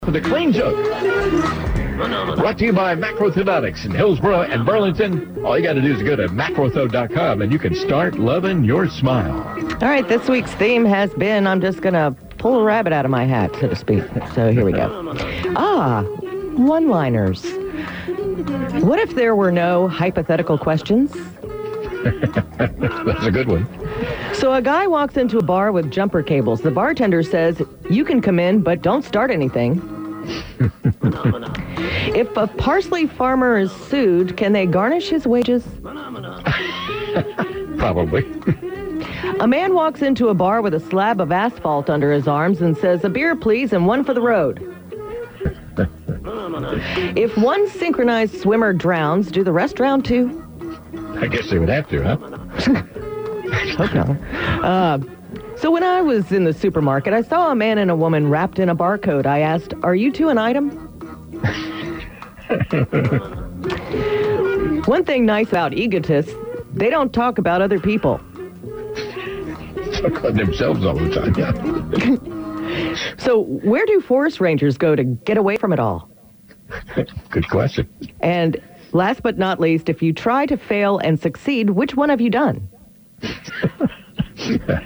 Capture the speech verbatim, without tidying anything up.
For the Clean Joke. Brought to you by Macrothonautics in Hillsborough and Burlington. All you got to do is go to macrotho dot com and you can start loving your smile. All right, this week's theme has been, I'm just going to pull a rabbit out of my hat, so to speak. So here we go. Ah, one-liners. What if there were no hypothetical questions? That's a good one. So a guy walks into a bar with jumper cables. The bartender says, you can come in, but don't start anything. If a parsley farmer is sued, can they garnish his wages? Probably. A man walks into a bar with a slab of asphalt under his arms and says, a beer, please, and one for the road. If one synchronized swimmer drowns, do the rest drown too? I guess they would have to, huh? Hope not. Uh, so when I was in the supermarket, I saw a man and a woman wrapped in a barcode. I asked, are you two an item? One thing nice about egotists, they don't talk about other people. Talk about themselves all the time, yeah. So where do forest rangers go to get away from it all? Good question. And last but not least, if you try to fail and succeed, which one have you done?